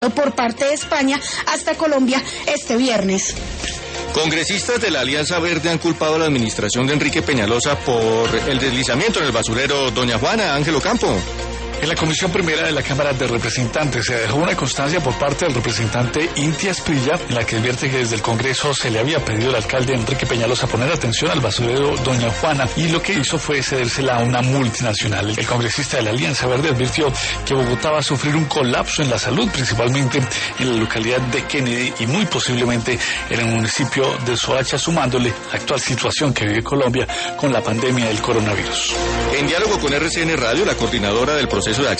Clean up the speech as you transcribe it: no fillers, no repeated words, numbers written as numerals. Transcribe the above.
por parte de España hasta Colombia este viernes. Congresistas de la Alianza Verde han culpado a la administración de Enrique Peñalosa por el deslizamiento en el basurero Doña Juana. Ángelo Campo. En la Comisión Primera de la Cámara de Representantes se dejó una constancia por parte del representante Inti Asprilla en la que advierte que desde el Congreso se le había pedido al alcalde Enrique Peñalosa poner atención al basurero Doña Juana y lo que hizo fue cedérsela a una multinacional. El congresista de la Alianza Verde advirtió que Bogotá va a sufrir un colapso en la salud, principalmente en la localidad de Kennedy y muy posiblemente en el municipio de Soacha, sumándole la actual situación que vive Colombia con la pandemia del coronavirus. En diálogo con RCN Radio, la coordinadora del proceso de